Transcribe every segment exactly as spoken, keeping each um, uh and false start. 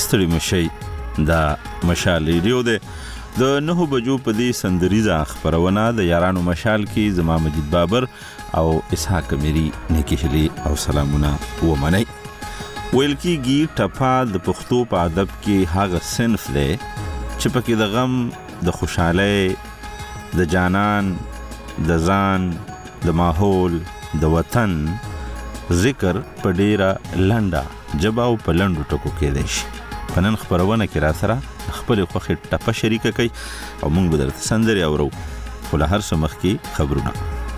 ستړي مشي. دا مشال ریډیو دی. د نهو بجو په دې سندریزه خپرونه د یارانو مشال کې زما مجید بابر او اسحاق میری نیکی هلی او سلامونه ومنئ. ویل کېږي ټپه د پښتو په ادب کې هغه صنف دی چې پکې د غم، د خوشحالۍ، د جانان، د ځان، د ماحول، د وطن ذکر په ډیره لنډه ژبه او په لنډو ټکو کېدی شي. په نن خپرونه کې را سره خپلې خوښې ټپه شریکه کوي او موږ به درته سندرې اورو، خو له هر څه مخکې خبرونه.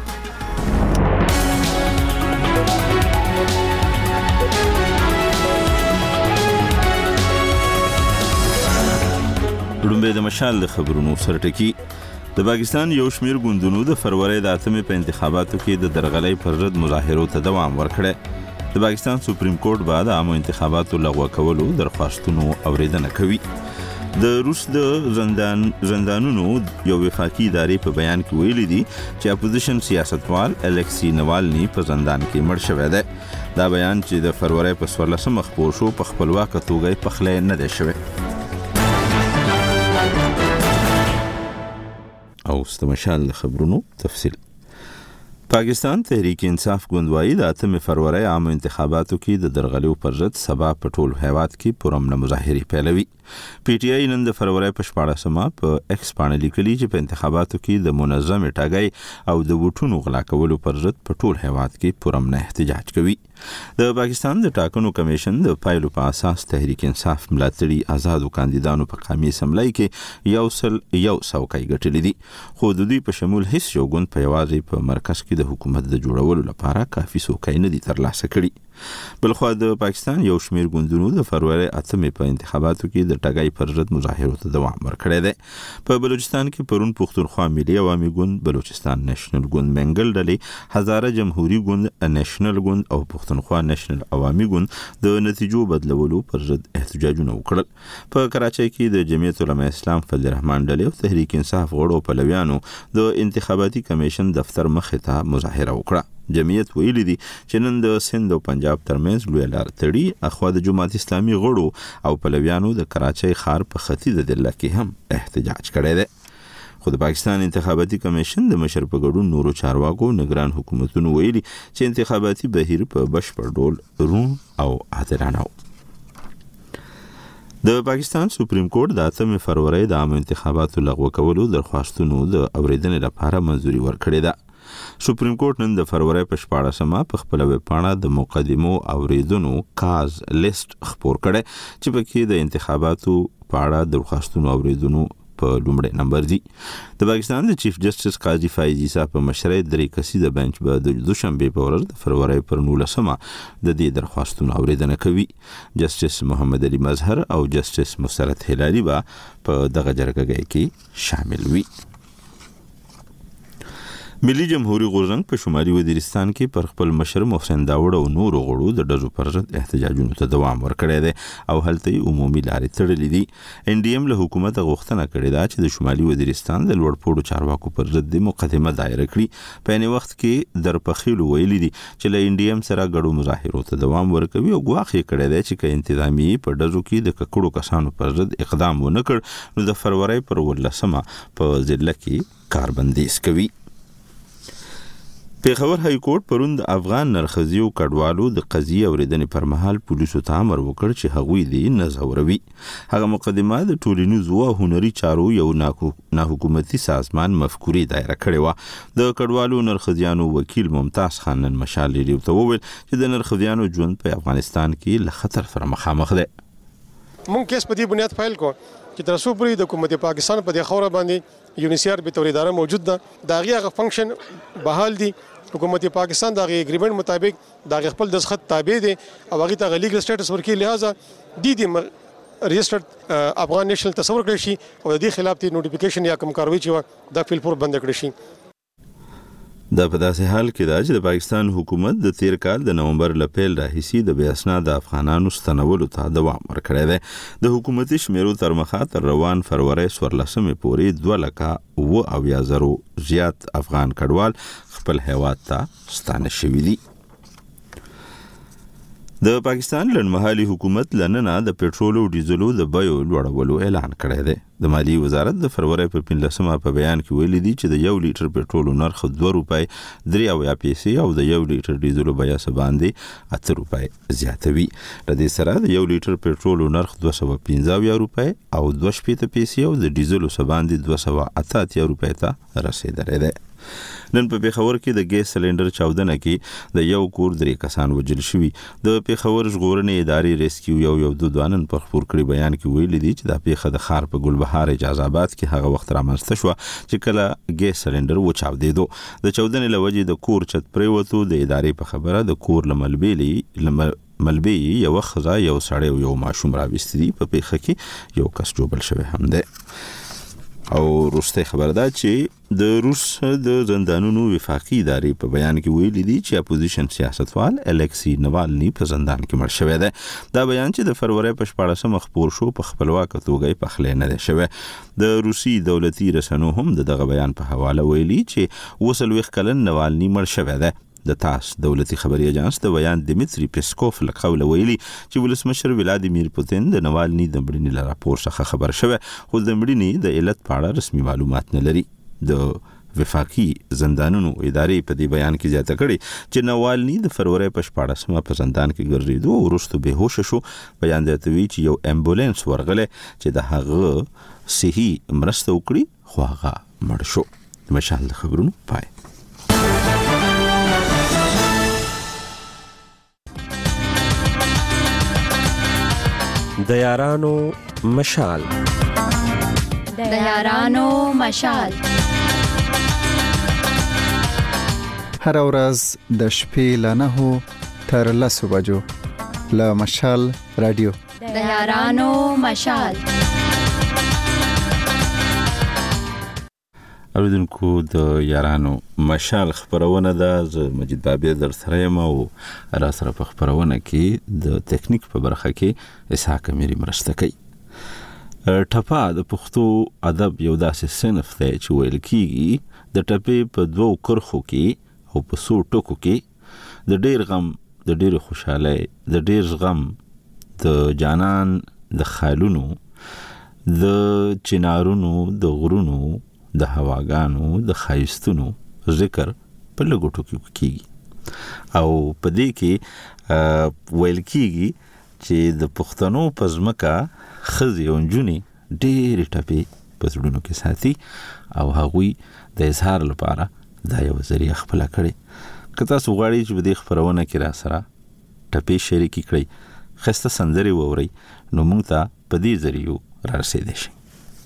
لومبې د مشال د خبرونو سرټکی. د پاکستان یو شمیر ګوندونو د فروری د اتمې په انتخاباتو کې د درغلۍ پر ضد مظاهرو ته دوام ورکړی. د پاکستان سپریم کورټ بعد عامو انتخاباتو لغوه کولو درخواستونو اوریدنه کوي. د روس د زندان زندانونو یو وفاقي ادارې په بیان کې ویلي دي چې اپوزیشن سیاستوال الکسی نوالني په زندان کې مړ شوی دی. دا بیان چې د فروری په څوارلسمه خپور شو په خپلواکه توګه یې پخلی نه دی شوی. او ستمشال د خبرونو تفصیل. پاکستان تحریک انصاف ګوند د اتمې فروری عامو انتخاباتو کې د درغلیو پر ضد سبا په ټول هیواد کې پرامنه مظاهرې پیلوي. پی ټی آی نن د فروری په شپاړسمه په ایکس باندې لیکلي چې په انتخاباتو کې د منظم ټاګۍ او د ووټونو غلا کولو پر ضد په ټول هیواد کې پرامنه احتجاج کوي. د پاکستان د ټاکنو کمیشن د پایلو په اساس تحریک انصاف ملاتړي آزادو کاندیدانو په قومي اسمبلی کې یو سل یو څوکۍ ګټلې دي، خو د دوی په شمول هیڅ یو ګوند په یوازې په مرکز کې د حکومت د جوړولو لپاره کافي څوکۍ نه دي ترلاسه کړي. بلخوا د پاکستان یو شمیر ګوندونو د فروری اتمې په انتخاباتو کې د ټاګۍ پر ضد مظاهرو ته دوام ورکړی دی. په بلوچستان کې پرون پښتونخوا ملي عوامي ګوند، بلوچستان نیشنل ګوند منګل ډلې، هزاره جمهوریت ګوند نیشنل ګوند او پښتونخوا نیشنل عوامي ګوند د نتیجو بدلولو پر ضد احتجاجونه وکړل. په کراچۍ کې د جمعیت علماء اسلام فضل الرحمن ډلې او تحریک انصاف غړو پلویانو د انتخاباتي کمیشن دفتر مخې ته مظاهره وکړه. جمعیت ویلي دي چې نن د سند او پنجاب ترمنځ لوی لار تړي. اخوا د جماعت اسلامي غړو او پلویانو د کراچۍ ښار په ختیځ دله کې هم احتجاج کړی دی. خو د پاکستان انتخاباتي کمیشن د مشر په ګډون نورو چارواکو نگران حکومتونو ویلي چې انتخاباتي بهیر په بشپړ ډول روڼ او عادلانه و. د پاکستان سپریم کورټ د اتمې فروری د عامو انتخاباتو لغوه کولو درخواستونو د اوریدنې لپاره منظوري ورکړې ده. سپریم کورټ نن د فروری په شپاړسمه په خپله ویبپاڼه د مقدمو اوریدنو کاز لیست خپور کړی چې پکې د انتخاباتو په اړه درخواستونو اوریدنو په لومړی نمبر دي. د پاکستان د چیف جسټس قاضي فایز عیسی په مشرۍ درې کسیزه بنچ به د دوشنبې په ورځ د فروری پر نولسمه د دې درخواستونو اوریدنه کوي. جسټس محمد علي مظهر او جسټس مسرت هلالي به په دغه جرګه کې شامل وي. ملي جمهوریت غورځنګ په شمالي وزیرستان کې پر خپل مشر محسن داوړ او نورو غړو د ډزو پر ضد احتجاجونو ته دوام ورکړی دی او هلته یې عمومي لارې تړلې دي. ان ډي ایم له حکومت غوښتنه کړې ده چې د شمالي وزیرستان د لوړپوړو چارواکو پر ضد د مقدمه دایره کړي. په عین وخت کې درپخیلو ویلي دي چې له ان ډي ایم سره ګډو مظاهرو ته دوام ورکوي او ګواښ یې کړی دی چې که انتظامیې په ډزو کې د ککړو کسانو پر ضد اقدام ونه کړ نو د فروری پر ولسمه په ضلع کې کاربندیز کوي. پیښور های کورټ پرون د افغان نرخزیو کډوالو د قضیې اوریدنې پر مهال پولیسو ته امر وکړ چې هغوی دې نه ځوروي. هغه مقدمه د ټولنیزو او هنري چارو یو ناحکومتي سازمان مفکورې دایره کړې وه. د کډوالو نرخزیانو وکیل ممتاز خان نن مشال ریډیو ته وویل چې د نرخزیانو ژوند په افغانستان کې له خطر سره مخامخ دی. مونږ کیس په دې بنیاد فایل کو چې تر څو پورې د حکومت پاکستان په دې خوره باندې یونیسیار به تور اداره موجود ده، دا هغه فنکشن بحال دي. حکومت پاکستان دا غي اګریمنت مطابق دا خپل دسخط تابع دي او هغه ته لیګل سټیټس ورکړي، لہذا دي دي رجسټرډ افغان نېشنل تصور کړی شي او د دې خلاف تی نوټیفیکیشن یا کوم کاروي چې دا فیل پور بند کړی شي. دا په داسې حال کې ده چې د پاکستان حکومت د تیر کال د نومبر له پیل راهیسې د بې اسناده افغانانو ستنولو ته دوام ورکړی دی. د حکومتي شمیرو تر مخه تر روان فروری څوارلسمې پورې دوه لکه اوه اویا زرو زیات افغان کډوال خپل هیواد ته ستانه شوي دي. د پاکستان لنډمهالي حکومت لننه د پېټرول او ډیزلو د بیو لوړولو اعلان کړی دی. د مالیې وزارت د فروری په پنځلسمه په بیان کې ویلي دي چې د یو لیټر پېټرول نرخ دوه روپۍ درې اویا پیسې او د یو لیټر ډیزلو بیه څه باندې اته روپۍ زیاتوي. د دې سره د یو لیټر پېټرول نرخ دوه سوه پنځه اویا روپۍ او دوه شپېته پیسې او د ډیزلو څه باندې دوه سوه اته اتیا روپۍ ته رسیدلی دی. نن په پیښور کې د ګیس سلندر چاودنه کې د یو کور درې کسان وژل شوي. د پیښور ژغورنې ادارې ریسکیو یو یو دو دوانن په خپور کړي بیان کې ویلي دي چې دا پیښه د ښار په ګلبهار اجازه آباد کې هغه وخت رامنځته شوه چې کله ګیس سلندر وچاودېدو. د چاودنې له وجې د کور چت پریوتو. د ادارې په خبره د کور له ملبې له ملبې یو ښځه یو سړی او یو ماشوم راوستي دي. په پیښه کې یو کس جوبل شوی هم دی. او روسته خبر ده چې د روس د زندانونو وفاقي ادارې په بیان کې ویلي دي چې اپوزیشن سیاستوال الکسی نوالني په زندان کې مړ شوی دی. دا بیان چې د فروری په شپاړسمه خپور شو په خپلواکه توګه یې پخلی نه دی شوی. د روسي دولتي رسنیو هم د دغه بیان په حواله ویلي چې اووه څلوېښت کلن نوالني مړ شوی دی. د تاس دولتي خبري اجانس د بیان دمیتری پیسکوف له قوله ویلي چې ولسمشر ولادیمیر پوتین د نوالني د مړینې له راپور څخه خبر شوی خو د مړینې د علت په اړه رسمي معلومات نه لري. د وفاقي زندانونو ادارې په دې بیان کې زیاته کړي چې نوالني د فروری په شپاړسمه په زندان کې ګرځېدو او وروسته بېهوشه شو. بیان زیاتوي چې یو امبولانس ورغلی چې د هغه صحي مرسته وکړي خو هغه مړ شو. د مشال د خبرونو پای. د یارانو مشال د یارانو مشال هر ورځ د شپې له نهو تر لسو بجو له مشال رادیو د یارانو مشال. اوریدونکو د یارانو مشال خبرونه ده. زه مجید بابی در سره یم او را سره په خبرونه کې د تکنیک په برخه کې اسحاق امیری مرسته کوي. ټپه د پښتو ادب یو داسې صنف دی چې ویل کېږي د ټپې په دوو کرښو کې او په څو ټکو کې د ډېر غم د ډېرې خوشحالۍ د ډېر زغم د جانان د خیالونو د چنارونو د غرونو د هواګانو د ښایستونو ذکر په لږو ټکو کېږي. او په دې کې ویل کېږي چې د پښتنو په ځمکه ښځې او نجونې ډېرې ټپې په زړونو کې ساتي او هغوی د اظهار لپاره دا یو ذریعه خپله کړې. که تاسو غواړئ چې په دې خپرونه کې را سره ټپې شریکې کړئ ښایسته سندرې واورئ نو موږ ته په دې ذریعو را رسېدی شئ.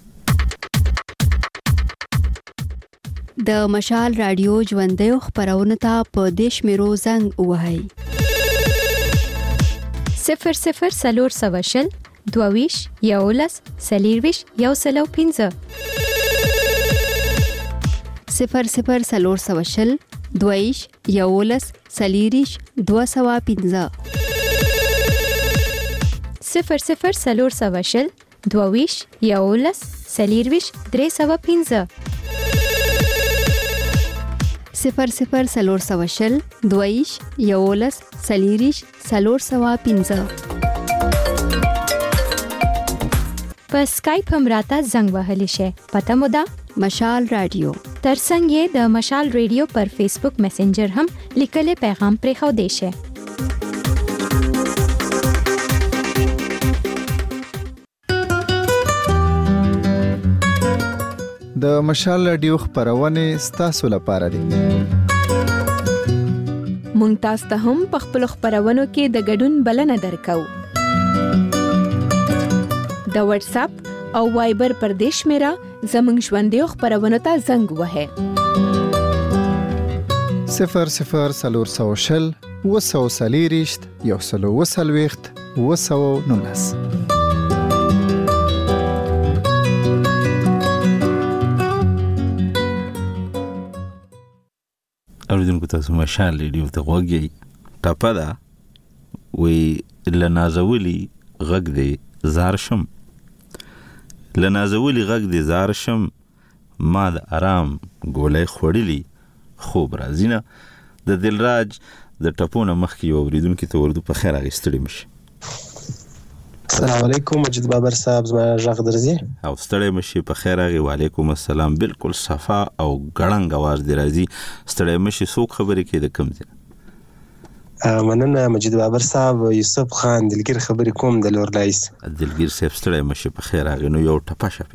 د مشال رادیو ژوندیو خبرونه ته په دیش میرو زنګ وهاي صفر صفر سلور سوشل دوویش یولس سلیرویش یو سلو پینځه صفر صفر سلور سوشل دوویش یولس سلیریش دو سوا پینځه صفر صفر سلور سوشل دوویش یولس سلیرویش درې سوا پینځه صفر صفر سلور سوشل دویش یولس سلیریش سلور سوا پینځه. په سکایپ هم راته زنګ وهلی شي. پته مو ده مشال رادیو. ترڅنګ یې د مشال رادیو پر فیسبوک میسنجر هم لیکلي پیغام پرې خو دی شي. د مشال رادیو خبرونه ستاسو لپاره دي. مونږ تاسو ته هم په خپل خبرونو کې د ګډون بلنه درکو. د واتس اپ او وایبر پر دیش میرا زمنګ ژوندې خبرونه ته زنګ وهه صفر صفر سلور سوشل وسو سلیریشت یو سلو وسلويخت وسو نونس. اوریدونکو تاسو مشال رادیو ته غوږی. ټپه ده وی لنازولی غږ دی زار شم لنازولی غږ دی زار شم ما د آرام ګولۍ خوړلی خوب راځي نه. د دلراج د ټپونه مخکې یو اوریدونکي ته وردو په خیر اغستړي مشي. السلام علیکم مجید بابر صاحب، زما غږ درځي؟ او ستړی مشي په خیر اغي. وعلیکم السلام. بالکل صفا او ګړنګ आवाज دی راځي. ستړی مشي څوک خبرې کوي د کوم ځای؟ مننه مجید بابر صاحب، یوسف خان دلګیر خبرې کوم د لور لایس. دلګیر صاحب ستړی مشي په خیر اغي. نو یو ټپه شپي.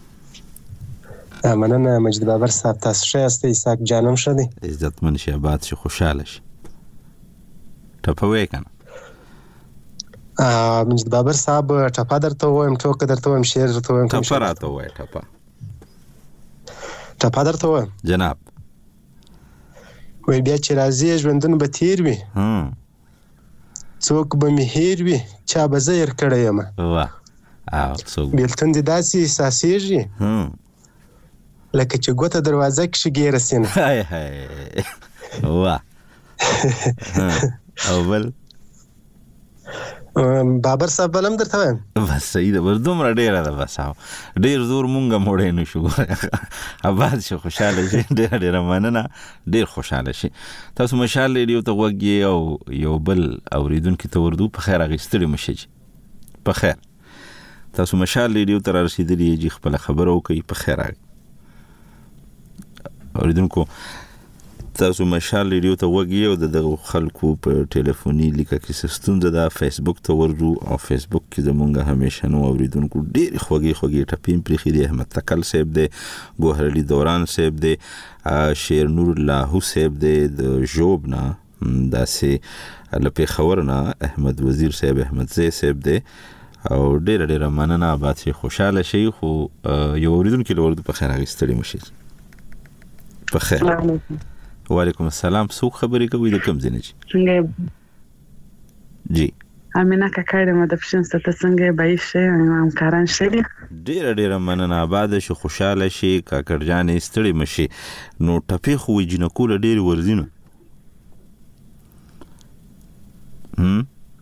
مننه مجید بابر صاحب، تاسو ښه یاست؟ اسحاق جانم ښه دی؟ عزتمن شي، آباد شي، خوشاله شي. ټپه وایې که نه؟ مجید بابر صاحب ټپه درته ووایم، ټوکه درته ووایم، شعر درته ووایم؟ ټپه راته ووایه. ټپه ټپه درته ووایم جناب. وایي بیا چې راځي ژوندون به تیر وي، څوک به مې هیر وي، چا به زه هیر کړی یم. واه څوک بېلتون دې داسې احساسېږي لکه چې ګوته دروازه کښې ګیره سینه. هی هی واه. او بل بابر صاحب بل هم درته وایم؟ بس صحیح ده، بس دومره ډېره ده. بس ډېر زور مونږ هم وړی نه شو. آباد شي، خوشحاله شي. ډېره ډېره مننه، ډېر خوشحاله شي. تاسو مشال ریډیو ته غوږ یې او یو بل اورېدونکي ته وردو په خیر اخیستلي مه شي. په خیر تاسو مشال ریډیو ته رارسېدلي یې، خپله خبره وکړئ. په خیر اورېدونکو، تاسو مشال ریډیو ته غوږ یې او د دغه خلکو په ټلیفوني لیکه کې څه ستونزه ده، فیسبوک ته ورځو او فیسبوک کې زمونږ همیشنو اورېدونکو ډېرې خوږې خوږې ټپې پرېښي دي. احمد تکل صاحب دی، ګوهر علي دوران صاحب دی، شیر نور لاهو صاحب دی، د ژوب نه داسې له پېښور نه احمد وزیر صاحب، احمد زی صاحب دی. او ډېره ډېره مننه، آباد شي، خوشحاله شي. خو یو اورېدونکي له وردو په خیر اخیستلي مه شي. په خیر. وعلیکم السلام. څوک خبرې کوي د کوم ځای نه؟ څنګه جی امینه کاکړه مې د پښین ست څنګه بای شي همکاران شي؟ ډیره ډیره مننه، آباد شي، خوشاله شي. کاکړ جانې ستړي مشي. نو ټپې خو جنکول ډیر ورزینو. هم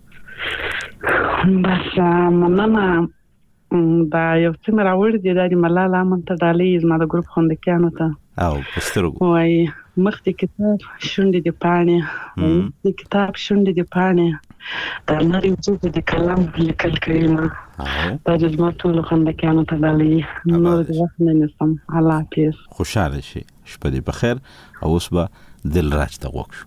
بس مننه. دا یو څه مې راوړي دي، دا د ملاله امن ته ډالۍ زما د ګروپ خوندکیانو ته. او په سترګو وایي مخ د کتاب شونډې د پاڼې، د کتاب شونډې د پاڼې، دا نری وجود د قلم لیکل کوي. دا د زما ټولو خوندکیانو ته ډالۍ. نور د وخت نه نیسم. الله حافظ. خوشحاله شي. شپه دې په خیر. او اوس به دلراج ته غوږ شو.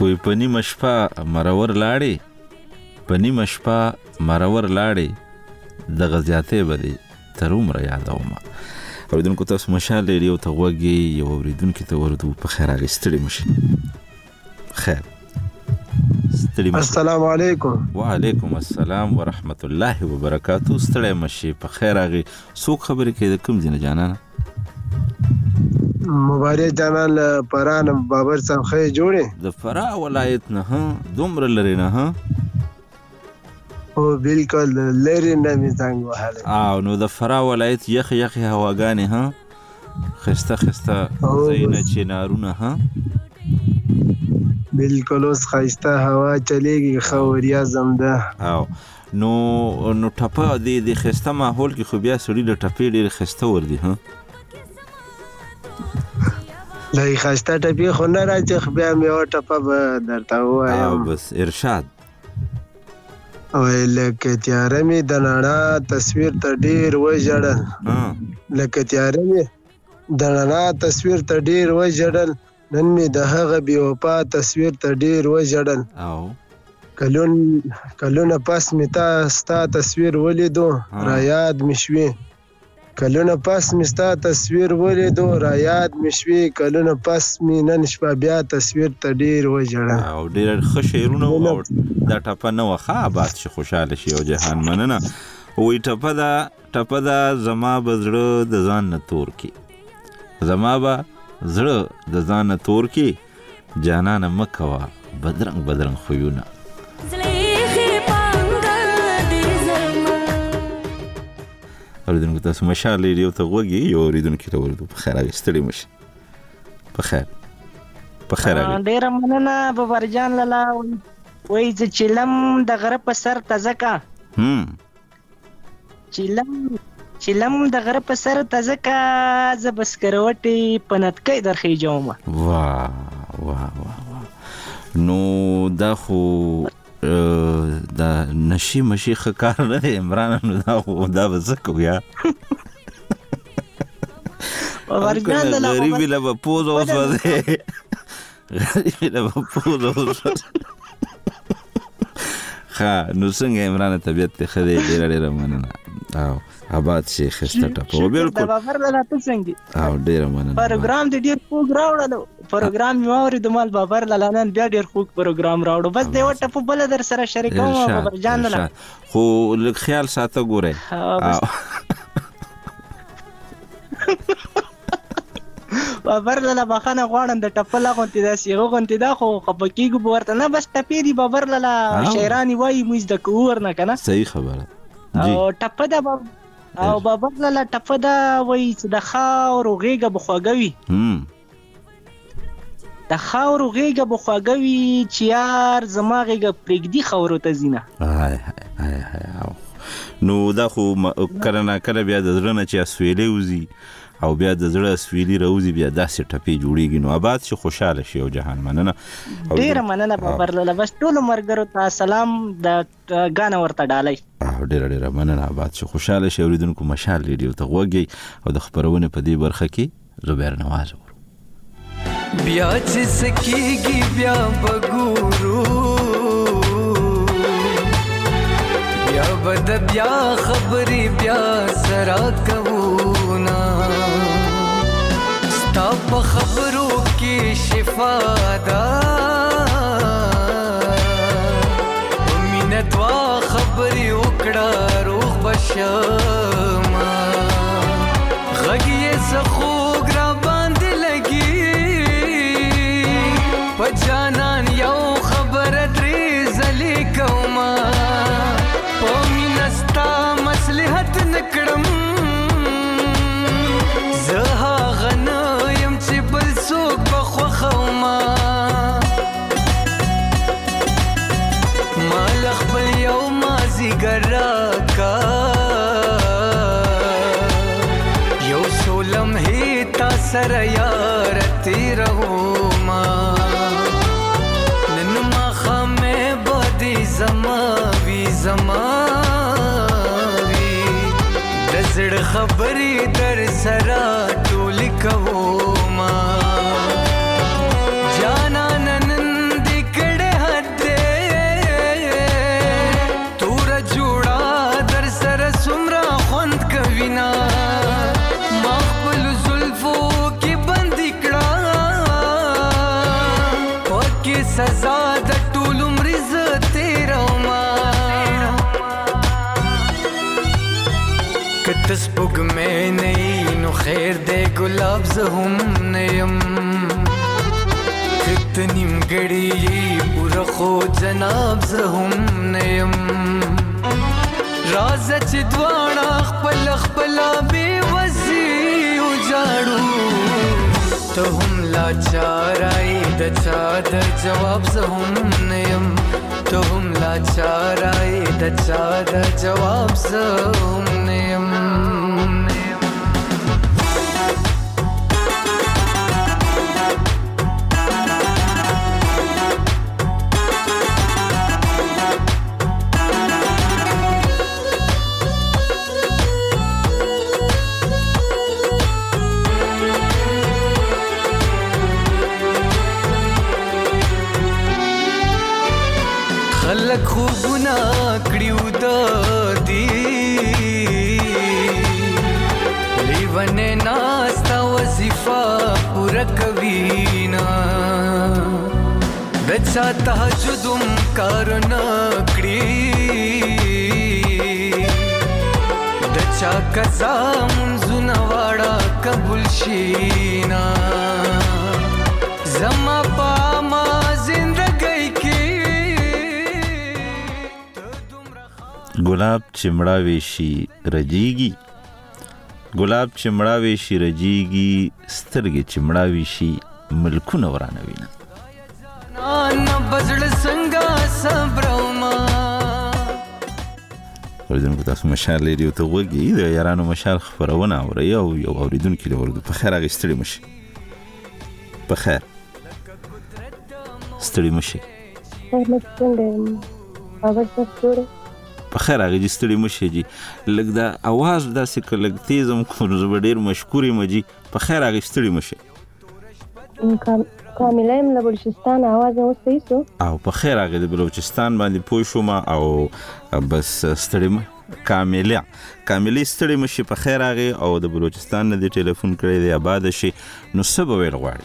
وی پنی مشپا مرور لاړې پنی مشپا مرور لاړې د غزیاتې بده تر عمر یادومه. اوریدونکو تاسو مشال ریډیو ته وګي یو اوریدونکو ته ورته په خیر اغستړي مشي. خیر السلام علیکم. وعلیکم السلام ورحمت الله وبرکاتو. ستړي مشي په خیر اغي. څوک خبرې کوي د کوم ځای نه جانانه؟ مبارک جانان پران بابر صاحب خې جوړې د فرا ولایت نه ها دومره لري نه ها او بالکل لري نه می څنګه وهاله او نو د فرا ولایت یخ یخ هواګانې ها خسته خسته زینه چنارونه ها بالکل اوس خسته هوا چلےږي خوریا زمده او نو نو ټپه دی د خسته ماحول کې خو بیا سړی د ټپې ډېر خسته ور دي ها لای خسته ټپې خو نه راځي خو بیا مې او ټپه به درته وایم او بس ارشاد او لکه تیاره مې د نړا تصویر ته ډېر وژړل لکه تیاره مې د نړا تصویر ته ډېر وژړل نن مې د هغه بې وفا تصویر ته ډېر وژړل او کلون کلونه پس مې تا ستا تصویر ولیدو را یاد مې شوې کلونه پس مې ستا تصویر ولیدو را یاد مې شوې کلونه پس مې نن شپه بیا تصویر ته ډېر وژړل او ډېر ښه شعرونه وو دا ټپه نه وه ښه آباد شي خوشحاله شي او جهان مننه وایي ټپه ده ټپه ده زما به زړه د ځان نه تور کړي زما به زړه د ځان نه تور کړي جانانه مه کوه بدرنګ بدرنګ خویونه اوریدونکو تاسو مشال ریډیو ته غوږی یو اوریدونکو ته ورته په خیر اغستړي مشي په خیر په خیر ډیر مننه بابر جان لالا وای چې چلم د غره په سر تزکا هم چلم چلم د غره په سر تزکا ز بس کروټي پنتکې درخې جومه واه واه واه نو دا خو دا نشي مشي خکار نه دی عمران نو دا خو دا وزکو یا ورجان له غریب له پوز اوس وځي غریب له پوز اوس ها نو څنګه عمران طبيعت ته خدای ډیر ډیر مننه او آباد شي خسته ټپو بالکل بابر لاله ته څنګه او ډیر مننه پروګرام دې ډیر خوږ راوړل پروګرام یې اوري د مال بابر لاله نن بیا ډیر خوږ پروګرام راوړو بس دی وټه په بل در سره شریکوم بابر جان نه خو لږ خیال ساته ګوره بابر لاله بخانه غواړم د ټپل غونتی دا سیغه غونتی دا خو خپکیګو ورته نه بس ټپې دی بابر لاله شاعرانی وای موږ د کوور نه کنه صحیح خبره او ټپه دا او بابر لاله ټپه دا وای چې د خاور غیګه بخواګوي هم د خاور غیګه بخواګوي چې یار زما غیګه پرګدي خاورو ته زینه هاي هاي هاي نو دا خو کله نه کله بیا د زړه نه چې اسویلې وزي او بیا د زړه اسویلې راوزي بیا داسې ټپې جوړیږي نو آباد شي خوشاله شي او جهان مننه ډیر مننه بابر لاله بس ټول مرګرو ته سلام د غانا ورته ډالای او ډیر ډیر مننه آباد شي خوشاله شي اوریدونکو مشال ریډیو ته غوږی او د خبرونه په دې برخه کې زبیر نواز بیا چې سکیږي بیا بګورو بیا بد بیا خبرې بیا سره کوونه ستا په خبرو کې شفا ده مینه دوا خبرې وکړه روغ بشما غږ یې څه خوږ را باندې لګي په جانان یو خبره درې ځلې کومه په مینه ستا مصلحت نه کړم زه هغه نه یم چې بل څوک به خوښومه ما له خپل یو مازدیګر راکا یو څو لمحې تا سره یاره تېرومه نن ماښامې به دې زما وي زما وي د زړه خبرې در سره ټولې کومه جانانه نن دې مې نه نو خیر دې ګلاب زه هم نه یم کته نیمګړی پوره خو جناب زه هم نه یم راځه چې دواړه خپل خپل بېوزي وجاړو ته هم لاچارای د چا د جواب زه هم نه یم ته هم لاچارای د چا د جواب زه هم نه یم خلک خوبونه کړیو د دې لیونه ناستا وظیفه پوره کوي نه د چا تهجدم کار نه کړی د چا قضا منځونه واړه قبول شي نه زما پاما زندګۍ کې ګلاب چې مړاوي شي رجیږي ګلاب چې مړاوي شي رجیږي سترګې چې مړاوي شي ملکونه ورانوي نه نه بزړ څنګه صبرما ورته تاسو مشال لري ته وګي د یارانو مشال خبرونه اوري او یو اوریدونکو له ورته په خیر اغستړي مشي په خیر ستړي مشي په خیر هغه جي ستړي مشي جي لږ دا आवाज داسې کلګ تیزم کوم زه ډیر مشکوري مجي په خیر هغه ستړي مشي کامله ام له بلوچستان आवाज اوسې سو او په خیر هغه د بلوچستان باندې پوه شوم او بس ستړي کامله کامله ستړي مشي په خیر هغه او د بلوچستان نه د ټلیفون کړی دی آباد شي نو سبب ویل غواړي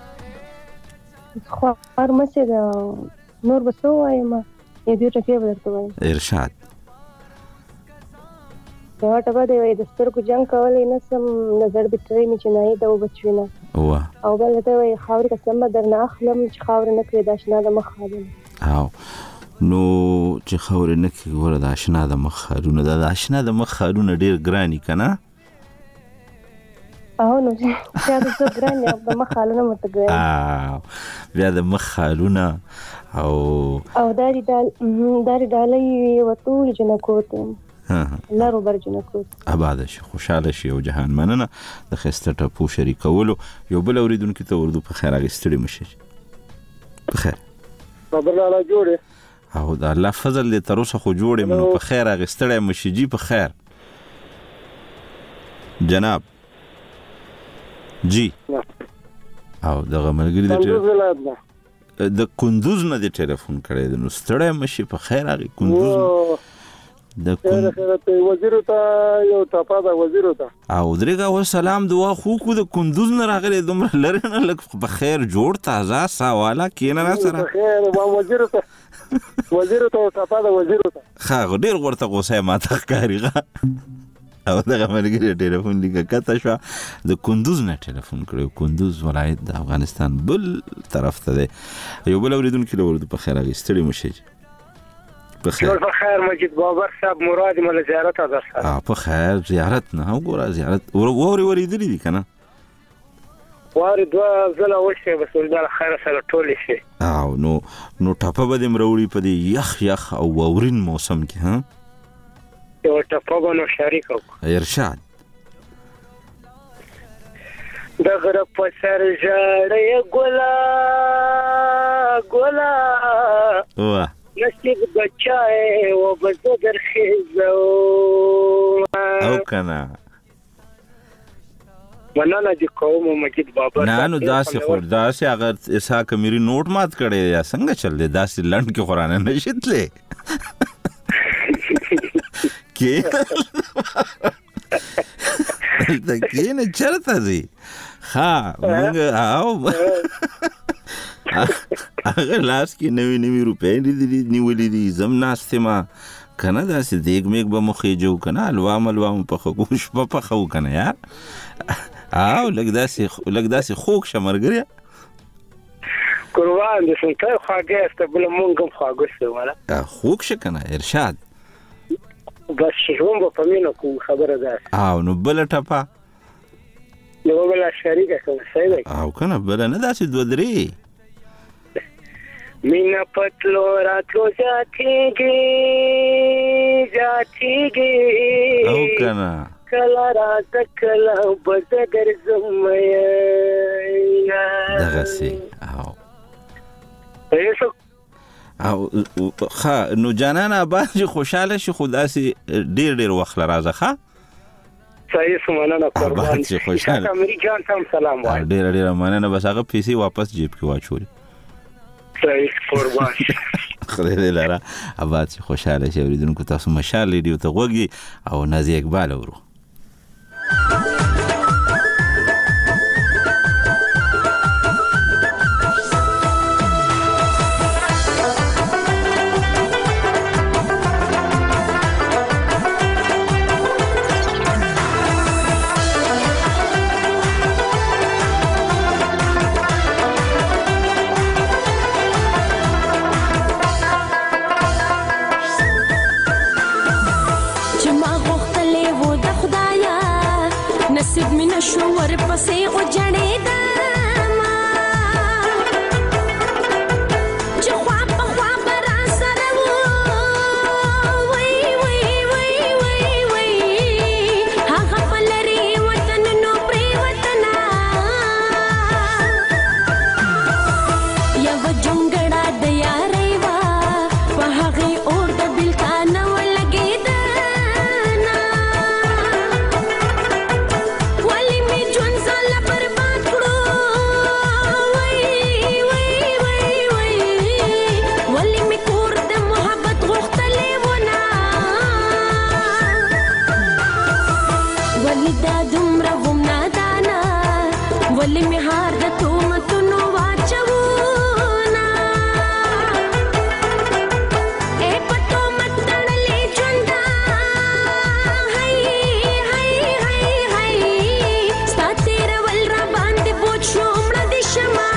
خو هر مسه نور بسو وایم یې دې ټکی ورته وایم ارشاد دا ټبا دی د سترګو جنگ کولای نه سم نظر بټری می چې نه دا وبچوینه وا او بل ته وي خاور قسم درنه اخلم چې خاور نه کړی د آشنا د مخ خالم او نو چې خاور نه کړی ور د آشنا د مخ خارونه د آشنا د مخ خارونه ډیر ګرانی کنه او نو چې دا څه ګرانی د مخ خالونه متګرانی او بیا د مخ خالونه او او داري دال داري دالي وطول جنکوت لارو برجنکو آباد شي خوشاله شي او جهان مننه د خسته ټپو شریکولو یو بل اوریدونکو ته اردو په خیر اغستړي مشي په خیر خبر لا جوړه او دا الله فضل دې تر اوسه خو جوړې منو په خیر اغستړي مشي جی په خیر جناب جی او دغه ملګری د د کندوز نه د ټلیفون کړی نو ستړی مشي په خیر هغه کندوز د وزیر ته یو ټاپا د وزیر ته او درګه و سلام دعا خو کو د کندوز نه راغلی دومره لره نه لک په خیر جوړ تازه سواله کینه را سره خیر ما وزیر ته وزیر ته ټاپا د وزیر ته خا ډیر ورته غوسه ما ته کاریغه او دغه ملګری ټلیفون لیکه کته شو د کندوز نه ټلیفون کړو کندوز ولایت د افغانستان بل طرف ته دی یو بل اوریدونکو له ورته په خیر اغستړي مشي په خیر په خیر مجید بابر صاحب مراد مل زیارت ده اه په خیر زیارت نه وګوره زیارت ووري وری دي دي کنه واري دوا زله وشه بس ولدار خیر سره ټول شي او نو نو ټاپه بده مروړي په دې یخ یخ او وورین موسم کې ها یو ټاپه بنو شریک ارشاد د غره په سر ژړې ګلا ګلا واه نصیب بچای و بزدر خیزو او کنا مننه دي کوم مجید بابا نه نو داسې خور داسې اگر اسحاق میری نوٹ مات کړي یا څنګه چل دي داسې لند کې قران نه شتلې کې دا کې نه چرته دي ها موږ او هغه لاس کې نوې نوې روپۍ دي نیولې دي زم ناستې ما کنه داسې دیګ میګ به مو خېجو کنه الوا ملوا مو پخه کو شپه پخه وکنه یار او لږ داسې لږ داسې خوږ شه ملګريه قربان دې شم ته خواږه است بل مونږ هم خواږه شه ولا خوږ شه کنه ارشاد بس شوم په مینه کو خبره ده او نو بل ټپه نو بل شریکه کوم څه دی او کنه بل نه داسې دوه درې مینا پتلو راتلو جاتیږي جاتیږي او کنه کلا راز کلا بزګر زمیا دغه سي او ایسو او خا نو جانانا باندې خوشاله شي خداسي ډیر ډیر وخت راځه ښه صحیح سمانه قربان شي خوشاله امریکان ته سلام وای ډیر ډیر مننه بس هغه پیسې واپس جیب کې واچولې صحیح قربان خدای دې لاره اباد شي خوشاله شي اوریدونکو تاسو مشال ریډیو ته وګي او نازي اقبال ورو نصیب می نشو ور پسې او جړې دا ما چې خوا په خوا برا سره وو وای وای وای وای وای هغه پلري وطن نو پری وطن یا و جونګړه د یارې وا په هغه اور د دل کا نو لګې دا ولی می هار د تومتونو واچونا اے پتو متړلې ژوندا هاي هاي هاي هاي ستا تیر ول را باندې بوج شومړه د شما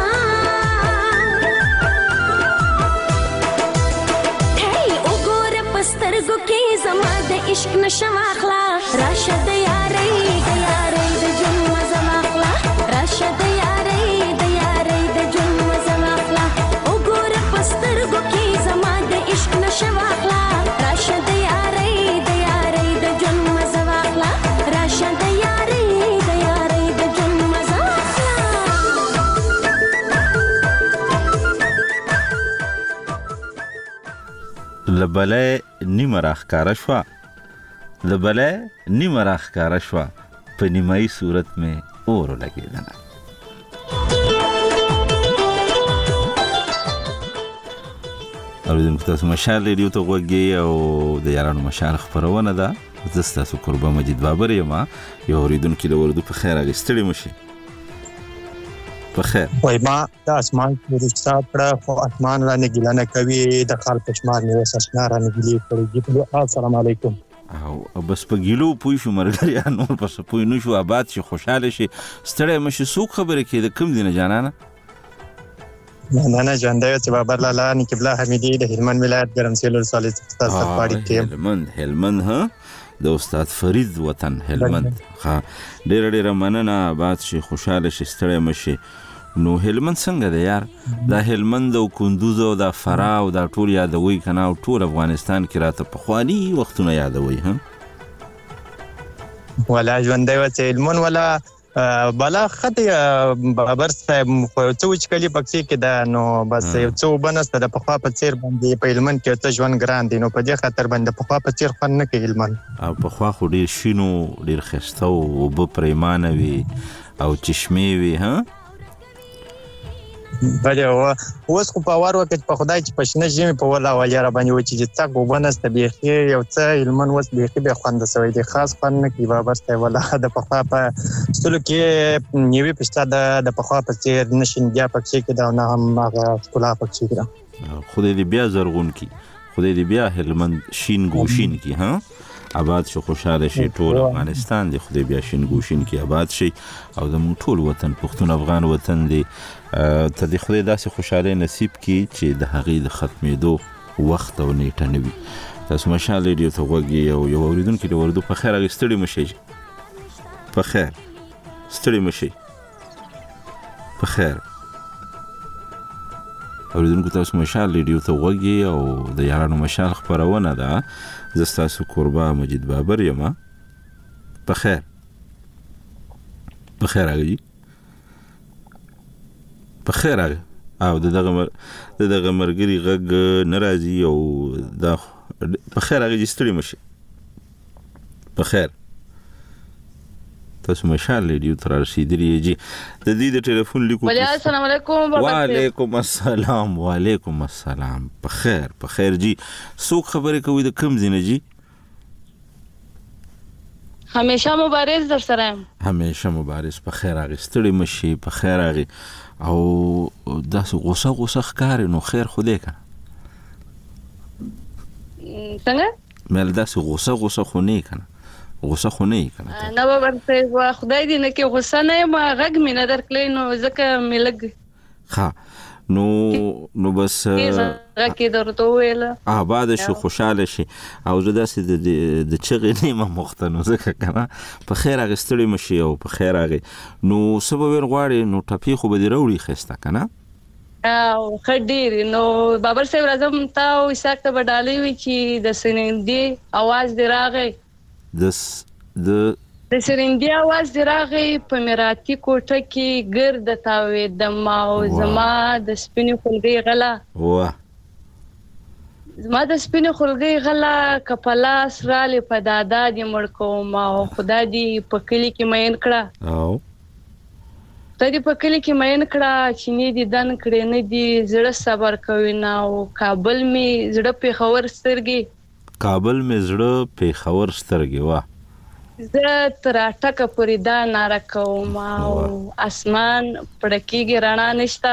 هاي وګوره پسترګو کې زما د عشق نشما اخلا راشه د یارې د یارې د جون مزه اخلا راشه د یارې د یارې د جون مزه اخلا وګوره پسترګو کې زما د عشق نشما اخلا راشه د یارې د یارې د جون مزه اخلا راشه د یارې د یارې د جون مزه اخلا لبلې نیمه راخکاره شوه لبلې نیمه راخکاره شوه په نیمایي صورت مې اور لګېدنه اوریدونکو تاسو مشال ریډیو ته غوږی او د یارانو مشال خپرونه ده زه ستاسو قربان مجید بابر یم یو اوریدونکي له وردو په خیر اخیستلی مو شي په خیر وای ما د اسمان رخصت کړه خو اسمان را نه ګیلانه کوي د خال پشمار مې وسشنا را نه ګیلې کړی السلام علیکم او بس په ګیلو پوي شو مرګریا نور پس پوي نو شو آباد شي خوشاله شي ستړی مشي سوق خبره کې د کم دینه جانانه نه نه ژوندۍ چې بابر لالا نقبله حمیدی د هلمند ولایت ګرمسیل ولسوالۍ څخه سفاري کې هلمند هلمند ها د استاد فرید وطن هلمند ها ډېر ډېر مننه آباد شي خوشاله شي ستړی مشي نو هلمند څنګه دی یار دا هلمند او کندوز او دا فراه او دا ټول یادوي کنه او ټول افغانستان کې راته په خواني وختونه یادوي ها ولا ژوندۍ و چې هلمند ولا بالا خط بابر صاحب څو چې کلی پکې کې دا نو بس یو څو بنسته د پخوا په چیر باندې په هلمند کې ته ژوند ګران دي نو په دې خاطر باندې پخوا په چیر خون نه کې هلمند او پخوا خو ډیر شینو ډیر خسته او وب پریمانه وي او چشمه وي ها بله اوس خو په وار وخت په خدای چې پښنه ژمي په ولا ولیاره باندې و چې څنګه وبنسته بيخي یو څه هلمند وس بيخي به خوند سوی دی خاص خوند نه کی بابر صاحب ولا د پخوا په ستلو کې نیوي پښتا د پخوا په چیر نشین بیا پکې کې دا نه هم هغه خلا پکې کې خو دې بیا زرغون کی خدای دې بیا هلمند شین ګوشین کی ها آباد شو خوشاله شي ټول افغانستان دی خدای بیا شین ګوشین کی آباد شي او زموږ ټول وطن پښتون افغان وطن دی ته د خدای داسې خوشاله نصیب کی چې د هغې د ختمېدو وخت او نیټه نه وي. تاسو مشال ریډیو ته غوږ یو یو اورېدونکي د اردو په خیر هغې ستړي مه شئ په خیر ستړي مه شئ په خیر اورېدونکو تاسو مشال ریډیو ته غوږ او د یارانو مشال خپرونه ده. زه ستاسو کوربه مجید بابر یم. په خیر په خیر هغې په خیر هغه او د دغه د دغه ملګري غږ نه راځي او دا په خیر هغې چې ستړي مه شئ په خیر. تاسو مشال ریډیو ته رارسېدلي یې جي د دې د ټلیفون لیکو السلام علیکم وعلیکم السلام وعلیکم السلام په خیر په خیر جی څوک خبرې کوي د کوم ځای نه جی؟ همیشه مبارز در سره یم همیشه مبارز په خیر هغې ستړي مه شئ په خیر هغې او داسې غوسه غوسه ښکارې نو خیر خو دی که څنګه مېل داسې غوسه غوسه خو نه یې که نه غوسه خو نه یې که نه نه بابر صاحب خدای دې نه کې غوسه نه یم غږ مې نه درکلی نو ځکه مې لږ ښه نو نو بس غږ کې درته وویله آباد شو خوشحاله شي او زه داسې د چغې نه یم مخته نو ځکه که نه په خیر هغې ستړي مه شي او په خیر هغې نو څه به ویل غواړې نو ټپې خو به دې راوړي ښایسته که نه او ښه ډېرې نو بابر صاحب راځم تا او اسحاق ته به ډالۍ وي چې د سرندې اواز دې راغی د د د سرندې اواز دې راغی په میراثي کوټه کې ګرده تاوېدم او زما د سپینې خولګۍ غله واه زما د سپینې خولګۍ غله که په لاس رالې په دادا دې مړ کوم او خدا دې په کلي کې مین کړه او ته دې په کلي کې مین کړه چینې دې دن کړې نه دي زړه صبر کوي نه او کابل مې زړه پېښور سترګې کابل مې زړه پېښور سترګې واه زه تر اټکه پورې دا ناره کوم او اسمان پړکېږي رڼا نشته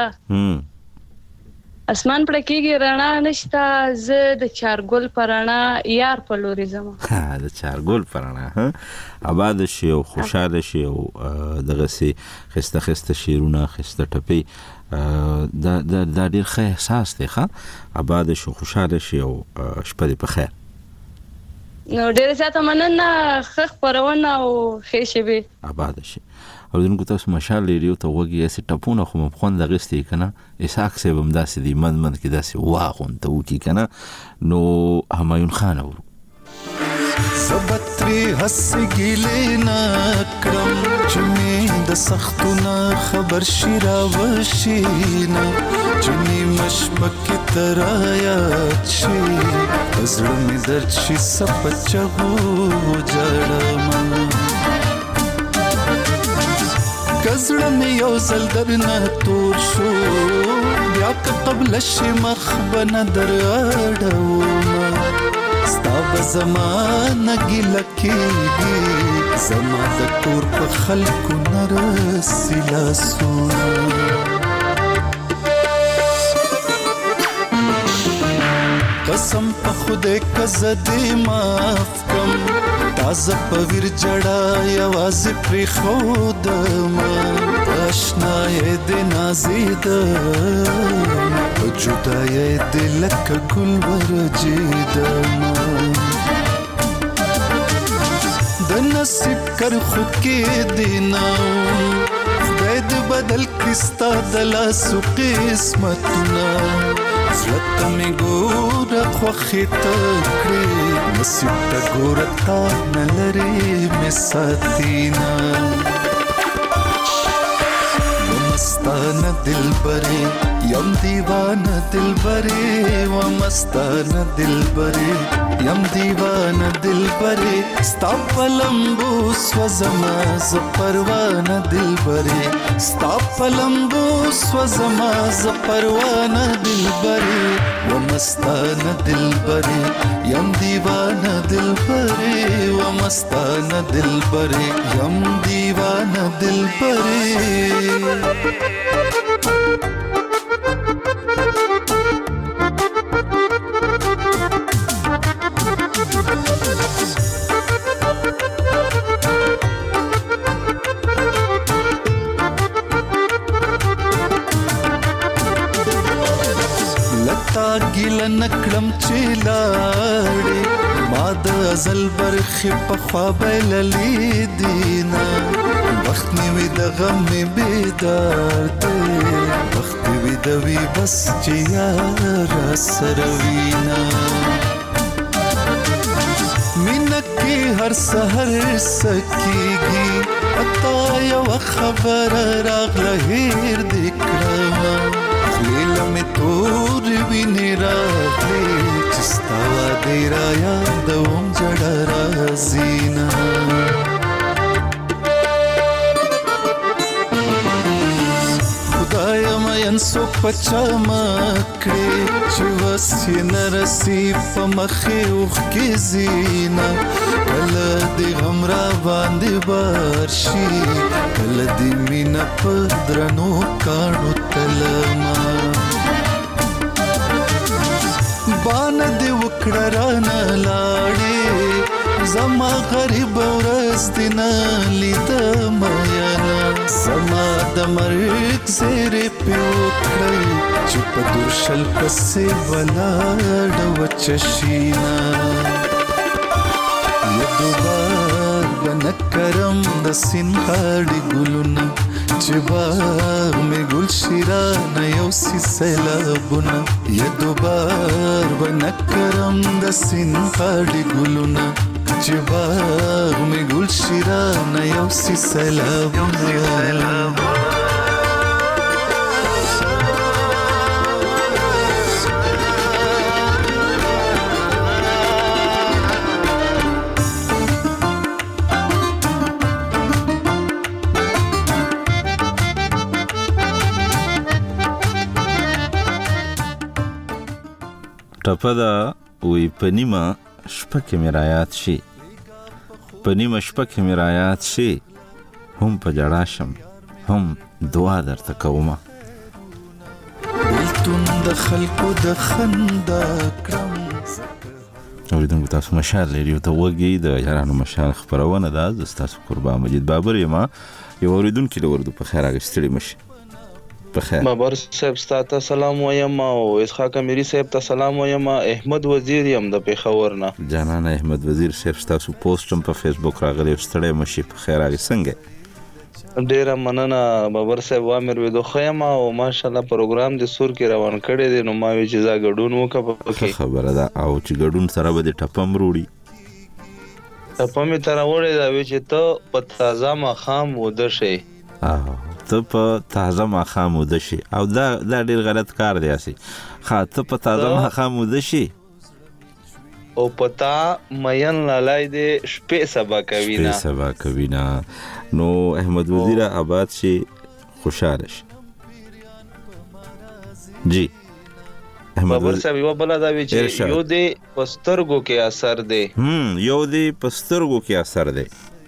اسمان پړکېږي رڼا نشته زه د چارګل په رڼا یار په لورې ځم د چارګل په رڼا آباد شي او خوشحاله شي او دغسې ښایسته ښایسته شعرونه ښایسته ټپې دا دا ډېر ښه احساس دی ښه آباد شي خوشحاله شي او شپه دې په خیر. نو ډېره زیاته مننه ښه خپرونه او ښې شېبې آباد شي. اورېدونکو تاسو مشال ریډیو ته غوږ یاستئ ټپونه خو مو خوند اخیستی که نه اسحاق صاحب هم داسې دی مند مند کې داسې وا غونته وکړي که نه نو همایون خان اورو زه به ترې هسې ګیلې نه کړم چې مې د سختو نه خبر شي راوشي نه چې نیمه شپه کې ته رایاد شي په زړه مې درد شي څه په چغو جړمه که زړه مې یو ځل درنه تور شو بیا که قبله شي مخ به نه در اړومه ستا به زما نه ګیله کېږي زما د کور په خلکو نه رسي لاسونه قسم په خدای که زه دې معاف کم تازه په ویر جړه یوازې پرېښودمه اشنایې دې نازېدمه په جدایۍ دې لکه ګل ورجېدمه د نصیب کرښو کې دې نه خدای دې بدل کړي ستا د لاسو قسمتونه زړه ته مې ګوره خوښې ته کړې نصیب ته ګوره تا نه لرې مې ساتینه ومستانه دلبرې یم دیوانه دلبرې ومستانه دلبرې یم دیوانه دلبرې ستا په لمبو سوځمه زه پروانه دلبرې ستا په لمبو سوځمه زه پروانه دلبرې ومستانه دلبرې یم دیوانه دلبرې ومستانه دلبرې یم دیوانه دلبرې ګل نکړم چې لاړې ما د ازل برخې په خوا بللې دینا وخت نیوي د غم می بیدار دی وخت وی د وی بس چې یار سره وینا مینکه هر سحر سکیږي پتا یو خبر راغله هیر دکړم لیلا می تور ویني راغلي چستا دی را یادوم جړه رازینا خدای مې انسو پچا مکړې چې وسې نرسي په مخې اوخ کې زینا کله دې غم را باندې بارشي کله دې مینا په درنو کاڼو تلما بان دې وکړه رانه لاړې زما غریب ورځ دې نه لیدم یانا زما د مرګ زیرې پې وکړئ چې په درشل پسې ولاړه وچه شینا یا دوبار به نه کرم د سینغاړې ګلونه چې باغ مې ګل شیرانه یو سی سیلابونه یا دوبار به نه کرم د سینغاړې ګلونه چې باغ مې ګل شیرانه یو سی سیلابونه ټپه ده وی په نیمه شپه کې مې رایاد شي په نیمه شپه کې مې رایاد شي هم په جړا شم هم دعا درته کومه بلتون د خلکو د خندا کړم اوریدونکو تاسو مشال ریډیو ته وګورئ د یارانو مشال خبرونه ده زه ستاسو قربان مجید بابر یم یو اوریدونکو له ورته په خیر راغستړي مشي بخیر بابر صاحب ستاسو سلام وایم او اسحاق اميري صاحب ته سلام وایم احمد وزیر یم د پیښور نه جانان احمد وزیر صاحب تاسو پوسټ هم په فیسبوک راغلی ستړی مشي په خیر راغی څنګه ډیر مننه بابر صاحب وامر وې دوه خیم او ماشاءالله پروګرام د سور کې روان کړی دی نو ما وی چې زا غډون وکړه خبره ده او چې غډون سره به د ټپم وروړي ټپم تر وړي دا وی چې ته په تازه مخام وده شي ته په تازه مخام وده شي او دا دا ډیر غلط کار دی اسی خا ته په تازه مخام وده شي او پتا مین لالای دې شپې سبا کوي نه شپې سبا کوي نه نو احمد وزیر آباد شي خوشاله شي جی بابر صاحب یو بل دا وی چې یو دې پسترګو کې اثر دی هم یو دې پسترګو کې اثر دی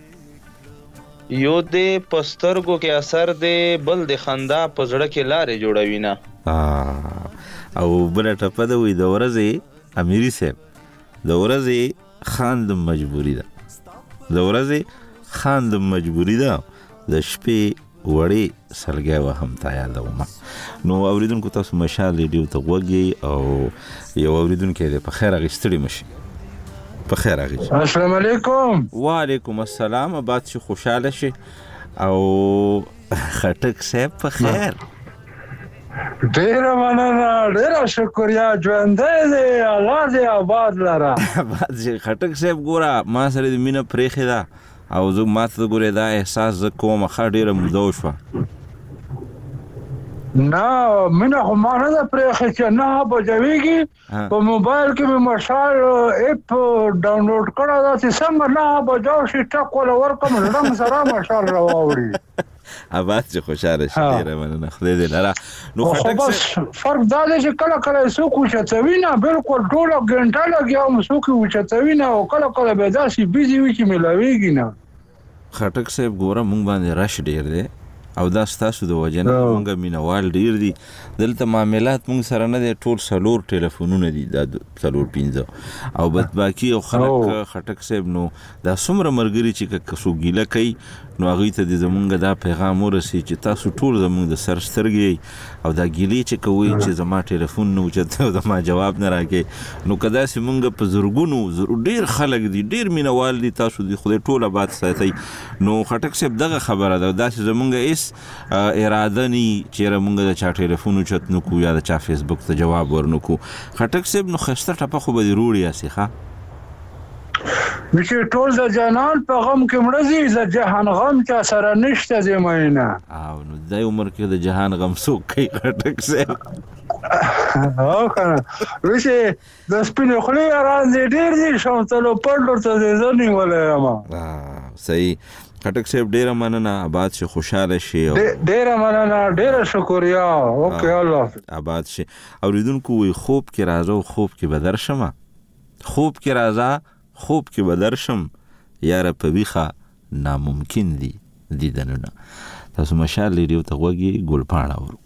یو دې پسترګو کې اثر دی بل د خندا په زړه کې لارې جوړوي نه او بل ټپه ده وی د ورځې اميري صاحب د ورځې خاند مجبوری ده د ورځې خاند مجبوری ده د شپې وړي سلګي و هم تا یادوم نو اوریدونکو تاسو مشال ریډیو ته وګورئ او یو اوریدونکو دې په خیر غستړي مشي په خیر غي السلام علیکم وعلیکم السلام بعد شي خوشاله شي او خټک صاحب په خیر ډیر مننه ډیر شکریا ژوند دې الله دې آباد لره بعد شي خټک صاحب ګوره ما سره د مینه پرېخه ده او زه ماته ګوره دا احساس ز کوم خا ډیره مودو شو نه مینه خو ما نه پرېخه چې نه بجويږي په موبایل کې مې مشال اپ ډاونلوډ کړه دا چې څنګه نه بجاو شي ټاک ولا ورکم رم سره مشال راوړي آباد چې خوشاله شي ډیره مننه خدای دې لاره نو خټک بس فرق دا دی چې کله کله څوک چتوي نه بالکل ټول غنټه لګي او څوک چتوي نه او کله کله به داسي بيزي وي چې ملاويږي نه خټک صاحب ګوره مونږ باندې راش ډیر دی او دا ستاسو د وجه نه مونږ مینوال ډیر دي دلته معاملات مونږ سره نه دي ټول سلور ټلیفونونه دي دا سلور پنځه او بد باقي او خلک خټک صاحب نو دا څومره مرګري چې کسو ګیله کوي نو هغوی ته د زمونږ دا پیغام ورسي چې تاسو ټول زمونږ د سر سترګې او دا ګیلې چې کوئ چې زما ټلیفون نه اوچت او زما جواب نه راکې نو که داسې مونږ په زرګونو ډېر خلک دي ډېر مینوال دي تاسو د خدای ټول آباد ساتئ نو خټک صاحب دغه خبره ده داسې زمونږ هېڅ اراده نه چېرې مونږ د چا ټلیفون اوچت نه کړو یا د چا فیسبوک ته جواب ورنه کړو خټک صاحب نو ښایسته ټپه خو به دې روړ یاسې ښه چې ټول د جانان په غم کې مړه ځي د جهان غم چا سره نشته دی مینه او نو دای عمر کې د جهان غم څوک کوي خټک صاحب او کنه وشه د سپینې خولې راځي ډېر دي شوم تلو پړلو ته دې ځنی ولې ما صحیح خټک صاحب ډیره مننه آباد شي خوشاله شي ډیره مننه ډیره شکریا اوکې الله آباد شي اوریدونکو وي خوب کې راځو خوب کې بدر شمه خوب کې راځه خوب کې بدرشم یاره په ویخه ناممکن دي دیدنونه تاسو مشال ریډیو ته غوږی ګل پاڼه ورو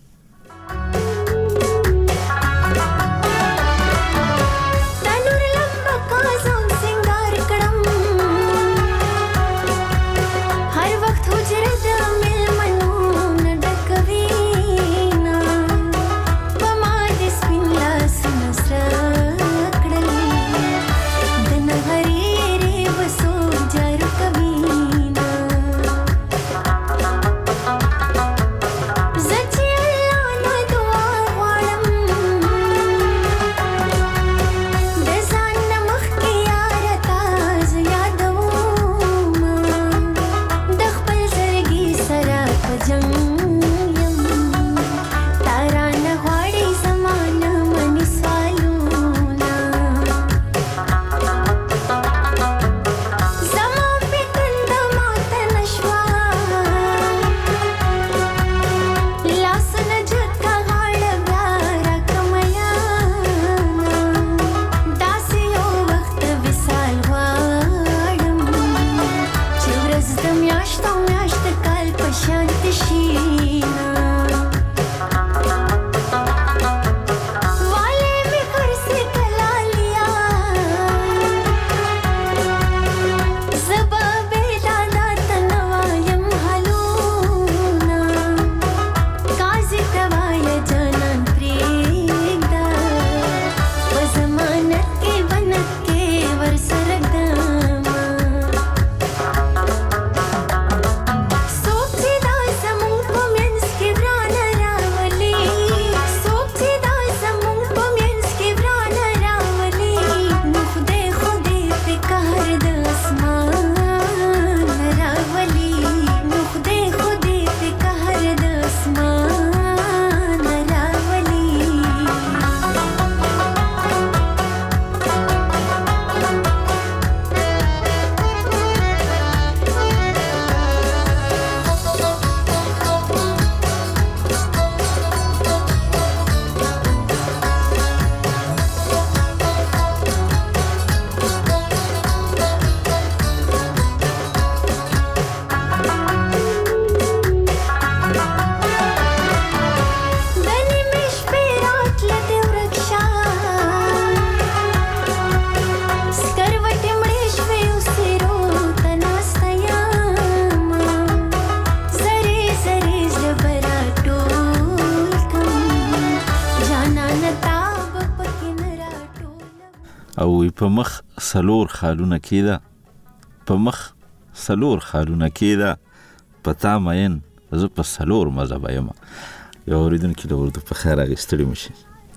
او په مخ سلور خالونه کېده په مخ سلور خالونه کېده پتا مین زه په سلور مذهب یم یو اوریدونکي د اردو په خیر اخیستلی مشي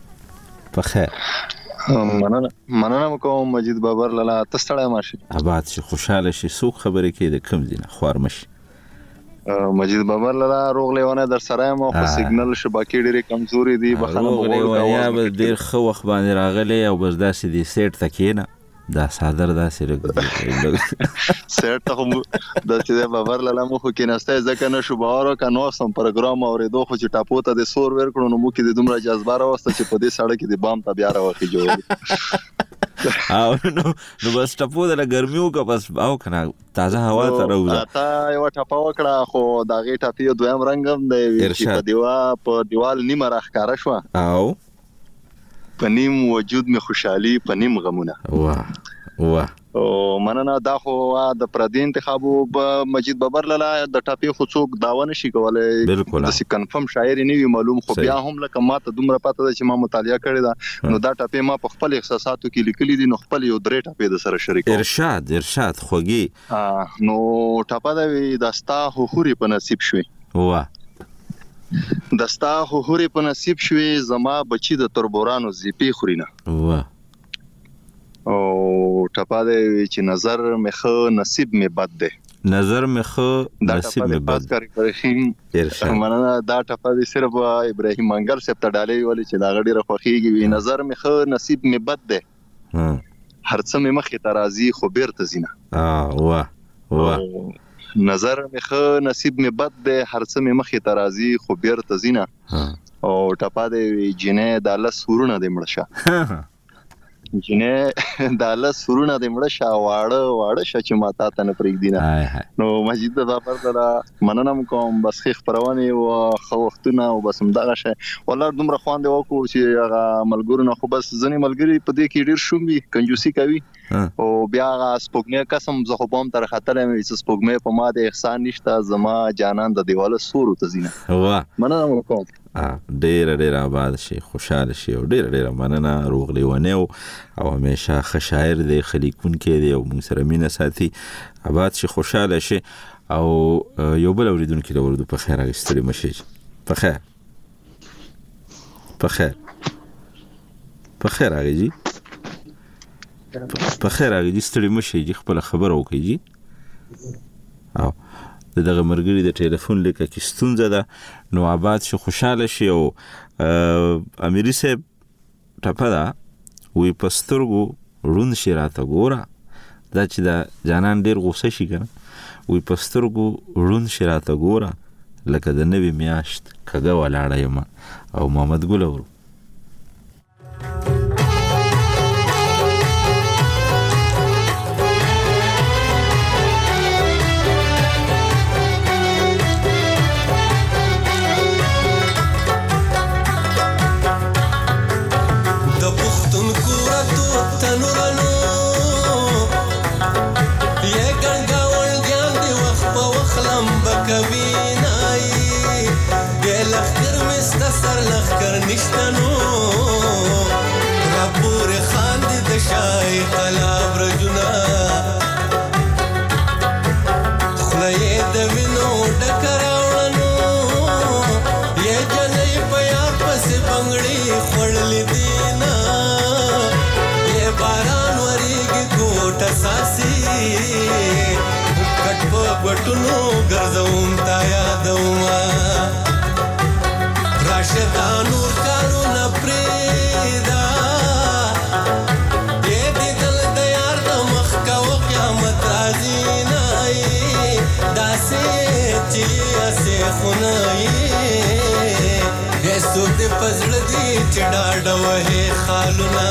په خیر مننه مننه کوم مجید بابر لاله تاسو ته ماشي آباد شي خوشاله شي څوک خبرې کوي د کم دینه خوار مشي مجید بابر لاله روغ لیوانه در سره مو خو سیګنل شبکې ډېرې کمزوري دي بخنه روغ لیوانه به ډېر خو وخت باندې راغلی او بس داسې دي سیټ تکینه دا صادر دا سره سیټ ته هم د چې بابر لاله مو خو کې نسته ځکه نه شو بهارو کا نو سم پروګرام اورېدو خو چې ټاپو ته د سور ور کړو نو مو کې د دومره جذبه راوسته چې په دې سړک کې د بام ته بیا راوخی جوړ او نو نو بس ټاپو د ګرمیو کا بس او کنه تازه هوا ته راوځه تا یو ټاپو وکړه خو دا غي ټاپي دویم رنگم د په دیوا په دیوال نیمه راخکاره شو او پنیم وجود می خوشحالی پنیم غمونه واه واه او مننه دا خو د پردي انتخابو مجید بابر لاله د ټاپي خو څوک داوا نشي کولای بالکل د کنفرم شاعر نه وی معلوم خو بیا هم لکه ماته دومره پته ده چې ما مطالعه کړی دا نو دا ټاپي ما په خپل احساساتو کې لیکلي دي نو خپل یو درې ټاپي د سره شریک ارشاد ارشاد خوږی نو ټاپا دا وی داستا خو خوري په نصیب شوي واه دستا خو خوري په نصیب شوي زما بچی د تربورانو زیپی خورینه واه او ټپا دې چې نظر مخه نصیب می بد ده نظر مخه نصیب می بد کاری ابراهیم مننه دا ټپا دې صرف ابراهیم منګل سپ ته ډالې ولې چې دا غړي رخوخيږي وی نظر مخه نصیب می بد ده هر څه می مخه ترازی خو بیرته زینه اه واه واه نظر مخه نصیب می بد ده هر څه می مخه ترازی خو بیرته زینه او ټپا دې جنې د الله سورونه دې مړشه جنې د الله سورونه دې مړشه واړه واړه چې ماته ته نه پرېږدینه نو مجید بابر دلا مننه کوم بس خبرونه او خو وختونه او بس مدغه شي ولر دومره خوان دی وکړو چې هغه ملګرو نه خو بس ځنی ملګری په دې کې ډیر شومي کنجوسي کوي او بیا سپوږمۍ قسم زه خو بوم تر خاطر مې چې سپوږمۍ په ما د احسان نشته زما جانان د دیواله سورو ته زینه واه مننه کوم ډیر ډیر آباد شي خوشاله شي او ډیر ډیر مننه روغلی ونه او همیشه ښه شاعر دی خلیقون کې دی او موږ سره مینه ساتي آباد شي خوشاله شي او یو بل اوریدونکو له ورته په خیر راستري مشي په خیر په خیر په خیر راځي په خیر راځي ستړي مشي خپل خبر وکړي او دغه مرګري د ټلیفون لیکه کې ستونزه ده نو آباد شي خوشاله شي او امیری صاحب ټپا دا وی پسترګو رون شي راته ګوره دا چې دا جانان ډیر غوسه شي کنه وی پسترګو رون شي راته ګوره لکه د نوې میاشت کګه ولاړه یم او محمد ګل ورو نشتنو راپور خاند د شای قلاب رجنا خلای د وینو ډکراونو یا جنې پیار پس بنگړي خړل دینا یا باران وریږي کوټه ساسي کټ په بټونو ګرځوم تا یادوما راشدانو کارو نپریدا یہ دیدل دیار دا مخکا و قیامت رازی نائی داسے چلیا سے خنائی ایسو دے پزڑ دی چڑا ڈوہے خالونا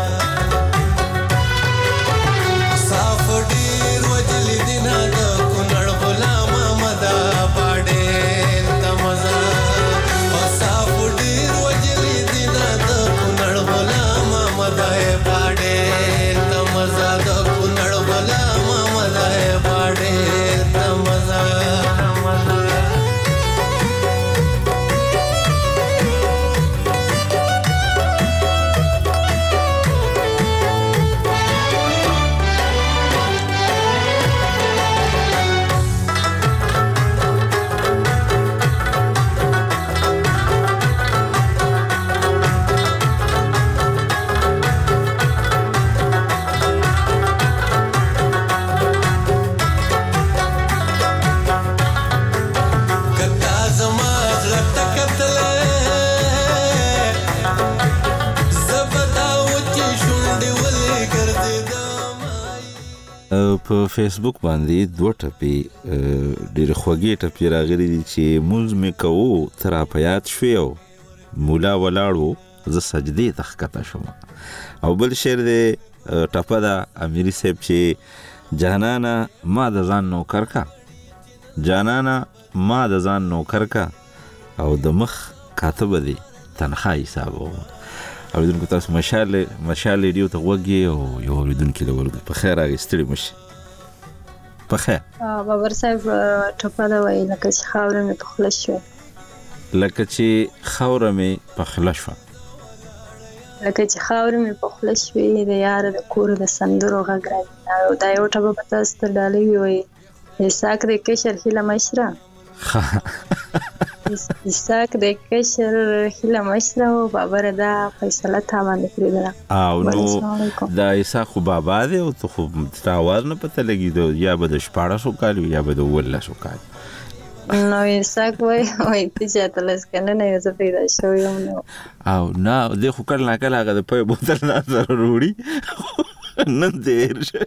صاف ڈیر وجلی دینا دا کنڑ غلام مدا باڑے تمزا مدای باډې تمزا د کونړ بلا مدای باډې تمزا په فیسبوک باندې دوه ټپې ډېر خوږې ټپې راغلي دي چې موږ مې کوو تر اپیات شوې او مولا ولاړو زه سجدې ته ښکته شوم. او بل شعر دی ټپه ده امیري صاحب چې جانانا ما د ځان نوکر کا، جانانا ما د ځان نوکر کا او د مخ کاتبه دی تنخوا حساب و. اوریدونکو تاسو مشال مشال ریډیو ته وګي او یو اوریدونکو له ورته په خیر راغستړي مشي په خیر. بابر صاحب ټپه دا وایي لکه چې خاوره مې په خوله شوه، لکه چې خاوره مې په خوله شوه، لکه چې خاوره مې په خوله شوې د یار د کور د سندرو غږ راځي. او دا یو ټپه په تاسو ته ډالۍ وایي اساک د کشر هیله مشره، اساک د کشر هیله مشره او بابر دا فیصله تا باندې کړې ده. او نو دا اساک خو بابا دی او ته خو تا آواز نه پته لګي یا به د شپاړسو کال یا به د اوولسو کال. نو اساک وایي وایي چې اتلس کلنه یې زه پیدا شوی یم نو او نه دی خو کله نه کله هغه د پی بوتل نه سره وروړي نن دیر شه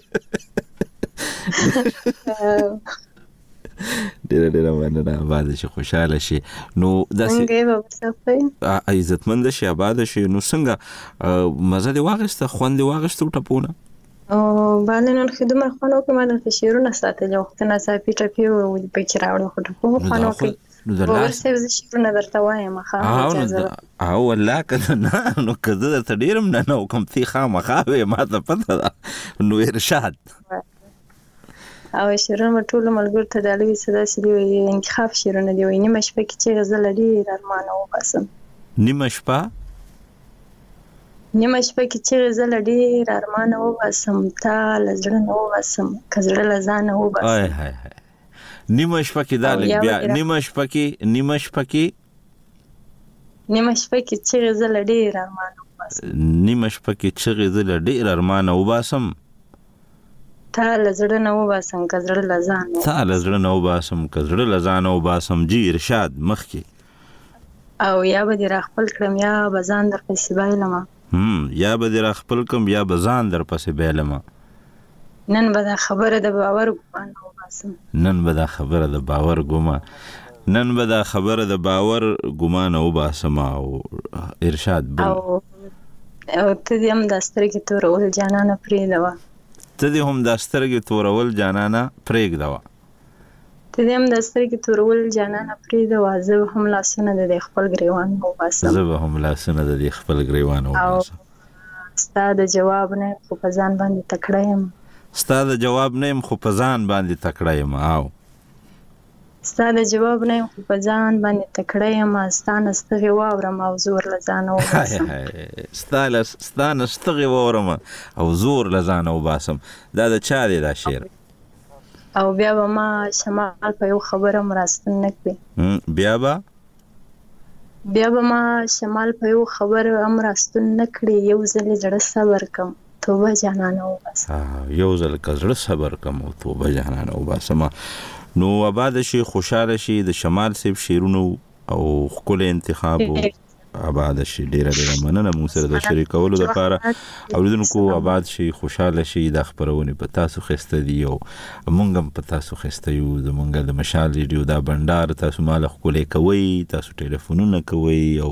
ډېره ډېره مننه. آباد شي، خوشحاله شي. نو داسې عزتمند شي، آباد شي. نو څنګه مزه دې واخیسته، خوند دې واخیسته ټپونه؟ باندې نن ښه دومره خوند وکړ، ما درته شعرونه ساتلي وختونه ناڅاپي ټپې پکې راوړم خو ټپونه خوند وکړي. بابر صاحب زه شعرونه درته وایم او والله که نه نو که زه درته ډېر هم نه نه وکړم تی خامخا وې ما ته پته ده نو ارشاد. او شعرونه ټولو ملګرو ته ډالۍ وي څه داسې دي وایي انتخاب شعرونه دي وایي نیمه شپه کې چې غزله ډېر ارمانه وباسم، نیمه شپه نیمه شپه کې چې غزله ډېر ارمانه وباسم، تا له زړه نه وباسم که زړه له ځانه وباسم. هاي هاي نیمه شپه کې دا لږ بیا نیمه شپه کې نیمه شپه کې نیمه شپه کې چې غزله ډېر ارمانه وباسم، نیمه شپه کې چې غزله ډېر ارمانه وباسم، تا له زړه نه وباسم که زړه له ځانه تا له زړه نه وباسم که زړه له ځانه وباسم. جی ارشاد مخکې. او یا به دې را خپل کړم یا به ځان در پسې بایلمه، هم یا به دې را خپل کړم یا به ځان در پسې بایلمه. نن به دا خبره د باور ګمان وباسم، نن به دا خبره د باور ګمان نن به دا خبره د باور ګمان وباسم. او ارشاد بل. او ته دې هم دا سترګې تورول جانانه پرېږدوه، ته دې هم دا سترګې تورول جانانه پرېږدوه، ته دې هم دا سترګې تورول جانانه پرېږدوه، زه به هم لاسونه د دې خپل ګریوان وباسم، زه به هم لاسونه د دې خپل ګریوان وباسم. ستا د جواب نه خو په ځان باندې تکړه یم، ستا د جواب نه یم خو په ځان باندې تکړه یم. او ستا د جواب نه یم خو په ځان باندې تکړه یم، ستا نه ستغې واورم او زور له ځانه وباسم، ستا نه ستغې واورم او زور له ځانه وباسم. دا د چا دی دا شعر؟ او بیا به ما شمال په یو خبره هم راستون نه کړي، بیا به بیا به ما شمال په یو خبره هم راستون نه کړي، یو ځلې زړه صبر کم توبه جانانه وباسم، یو ځل که زړه صبر کم او توبه جانانه وباسم. نو آباد شي، خوشحاله شي. د شمال صاحب شعرونو او ښکلی انتخاب آباد شي. ډېره ډېره مننه موږ سره د شریکولو دپاره. اوریدونکو آباد شي، خوشحاله شي. دا خپرونې په تاسو ښایسته دي او موږ هم په تاسو ښایسته یو. زموږ د مشال ریډیو دا بنډار تاسو ماله ښکلی کوئ، تاسو ټلیفونونه کوئ او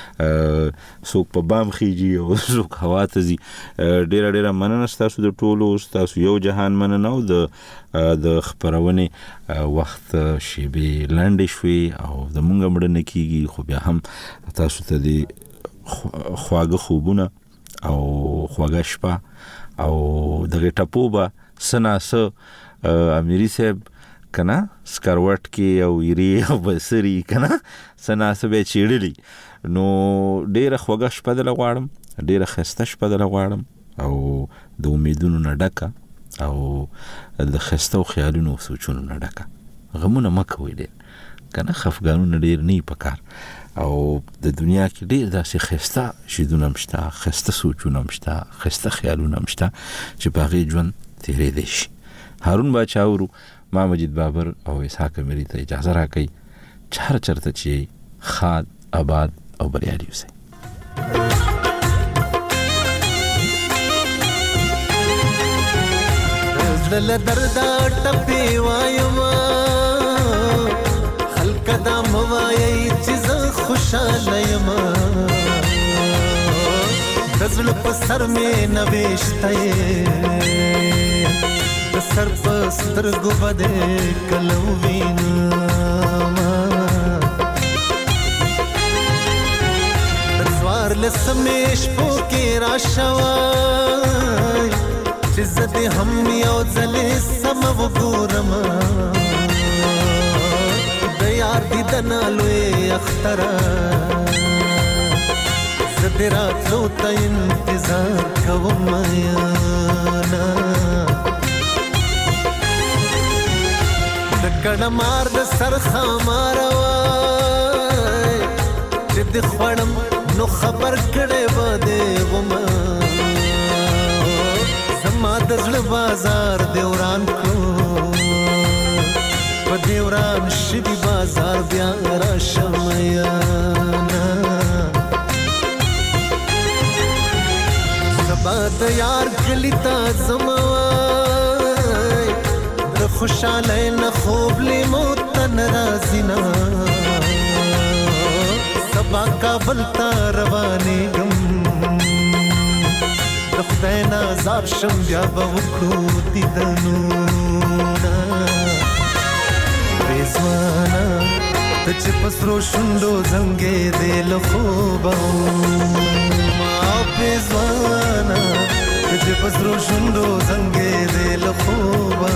څوک په بام خیږي او څوک هوا ته ځي. ډېره ډېره مننه ستاسو د ټولو، ستاسو یو جهان مننه. او د د خپرونې وخت شیبې لنډې شوې او زموږ مړه نه کېږي، خو بیا هم تاسو ته د خواږه خوبونه او خوږه شپه او دغې ټپو به څه ناڅه امیري صاحب که نه سکروټ کې او ایرې او بسري که نه څه ناڅه به یې چیړلي. نو ډېره خوږه شپه دله غواړم، ډېره ښایسته شپه دله غواړم او د امیدونو نه ډکه او د ښایسته خیالونو او سوچونو نه ډکه. غمونه مه کوئ ډېر که نه، خفګانونه ډېر نه وي په کار. او د دنیا کې ډېر داسې ښایسته شیدونه هم شته، ښایسته سوچونه هم شته، ښایسته خیالونه هم شته چې په هغې ژوند تېرېدی شي. هارون باچا ورو، ما مجید بابر او اسحاق امیري ته اجازه راکوئ چې هر چېرته چې ښاد، آباد او بریالي اوسئ. زړه له درده ټپې وایما خلک دا مه وایئ چې زه خوشحاله یمه د زړه په سر مې نویشته یې د سر په سترګو به دې کله ووینمه د څوارلسمې شپو کې راشوی چې زه دې هم یو ځلې سمه وګورمه د یار دیدنه لوی اختره زه دې راتلو ته انتظار کوم یانا د کڼه مار د سر خاماره وای چې دې خوړم نو خبر کړی به دې ومه زما د زړه بازار دې وران کړو په دې وران شوي بازار بیا راشم یانا سبا د یار کلي ته ځمه وای د خوشحالۍ نه خوب لیمو ته نه راځي نه سبا کابل ته روانېږم د خدای نه ازار شم بیا به وکړو دیدنونه رضوانه ته چې په سرو شونډو زنګېدې له خوبه وما رضوانه ته چې په سرو شونډو زنګېدې له خوبه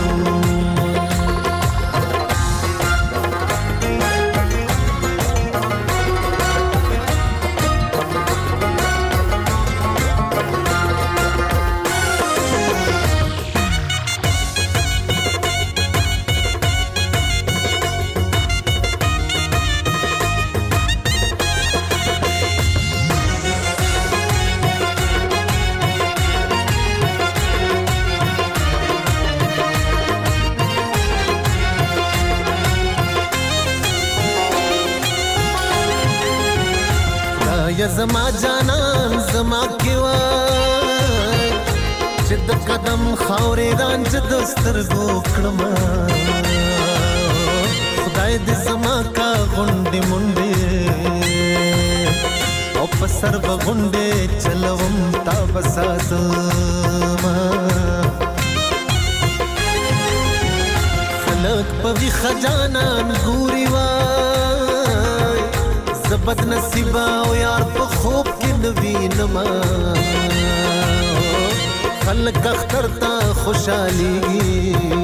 یا زما جانان زما کې وای چې د قدم خاورې رانجه د سترګو کړمه خدای دې زما کا غونډې منډې او په سر به غونډې چلوم تا به ساتمه خلک په ویښه جانان ګوري وای زه بد نصیبه او یار په خوب کې نه وینمه خلک اختر ته خوشحالېږي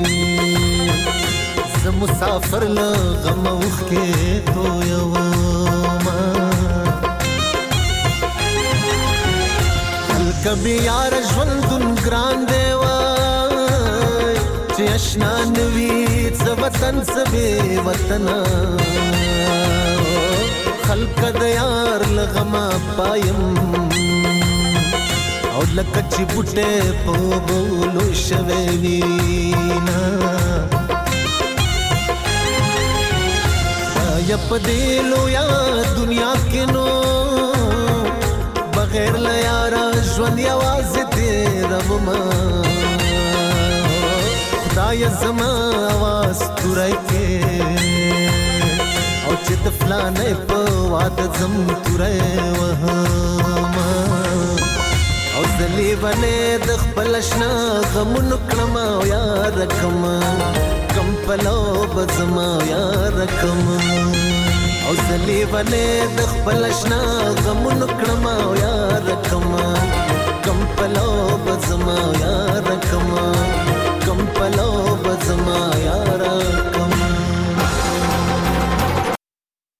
زه مسافر له غمه اوښکې تویومه هلکه بې یاره ژوندون ګران دی وای چې اشنا نه وي څه وطن څه بې وطنه خلق د یار لغما پایم او لکه چې بوټه په بولو شوي وینا یا په دې لویا دنیا کې نو بغیر له یاره ژوند یوازې تېرومه خدایه زما اواز توری کې او چې د فلانې په واده ځم توری وهمه او زه لیونې د خپل اشنا غمونو کړمه او یاره کړمه کم پلو به ځمه او یاره کړمه او زه لیونې د خپل اشنا غمونو کړمه او یاره کړمه کم پلو به ځمه او یاره کړمه کم پلو به ځمه او یاره کړمه